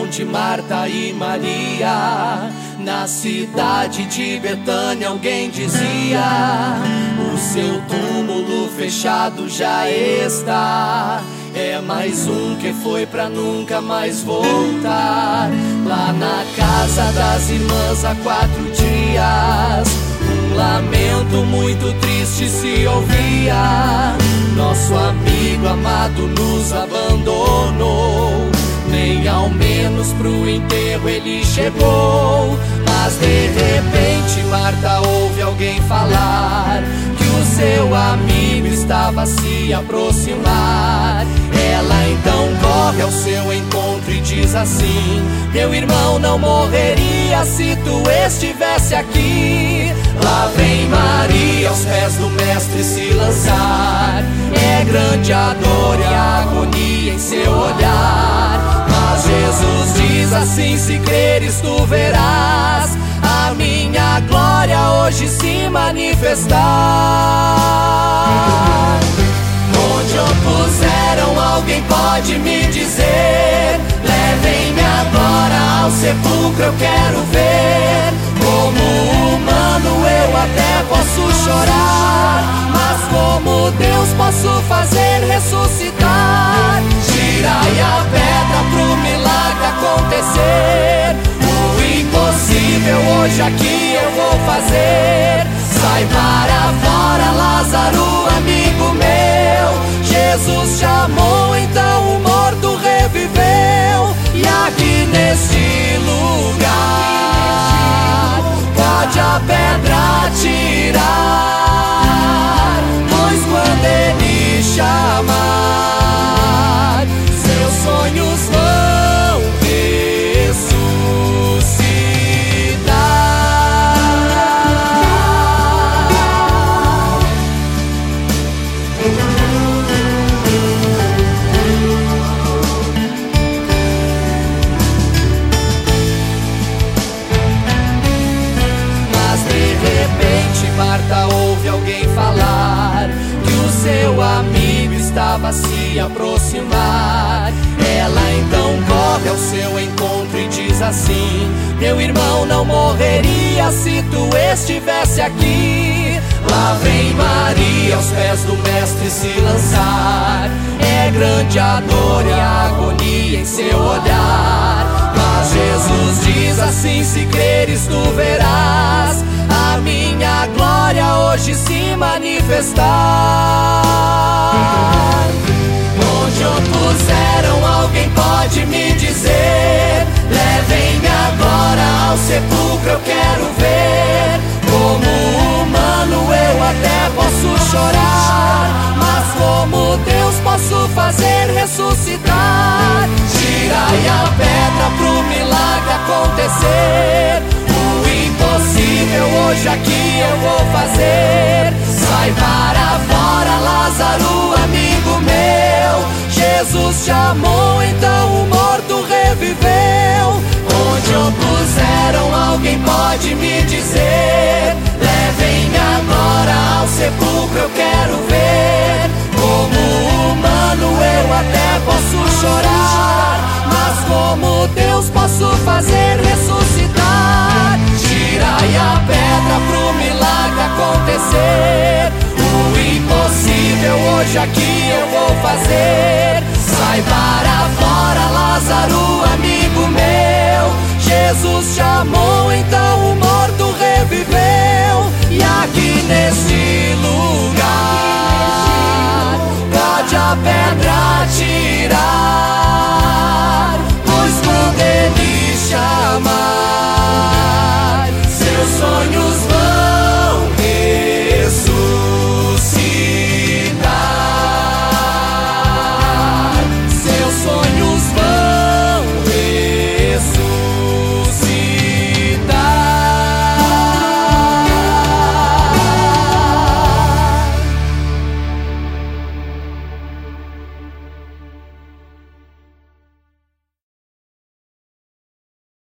de Marta e Maria. Na cidade de Betânia alguém dizia: o seu túmulo fechado já está. É mais um que foi pra nunca mais voltar. Lá na casa das irmãs há 4 dias, um lamento muito triste se ouvia. Nosso amigo amado nos abandonou, nem ao menos pro enterro ele chegou. Mas de repente Marta ouve alguém falar que o seu amigo estava a se aproximar. Ela então corre ao seu encontro e diz assim: meu irmão não morreria se tu estivesse aqui. Lá vem Maria aos pés do mestre se lançar. É grande a dor e a agonia em seu olhar, mas Jesus diz assim: se creres tu verás a minha glória hoje se manifestar. Onde opuseram, alguém pode me dizer? Levem-me agora ao sepulcro, eu quero ver. Como humano eu até posso chorar, mas como Deus posso fazer ressuscitar. Tirai a pedra pro milagre acontecer. O impossível hoje aqui eu vou fazer. Sai para fora, Lázaro, amigo meu. Jesus chamou, então o morto reviveu. E aqui neste lugar pode a pedra tirar, pois quando ele chamar, seus sonhos vão ressuscitar. Mas de repente Marta ouve alguém falar que o seu amigo estava a se aproximar. Ela então corre ao seu encontro e diz assim: meu irmão não morreria se tu estivesse aqui. Lá vem Maria aos pés do mestre se lançar. É grande a dor e a agonia em seu olhar, mas Jesus diz assim: se creres tu verás a minha glória hoje se manifestar. Onde opuseram, alguém pode me dizer? Levem-me agora ao sepulcro, eu quero ver. Como humano eu até posso chorar, mas como Deus posso fazer ressuscitar. Tirai a pedra pro milagre acontecer. O impossível hoje aqui eu vou fazer. Sai para fora, Lázaro, amigo meu. Jesus chamou, então o morto reviveu. Onde opuseram, alguém pode me dizer? Levem-me agora ao sepulcro, eu quero ver. Como humano eu até posso chorar, mas como Deus posso fazer ressuscitar. Tirai a pedra pro milagre acontecer. O impossível hoje aqui eu vou fazer. Sai para fora, Lázaro, amigo meu. Jesus chamou, então o morto reviveu. E aqui neste lugar pode a pedra tirar.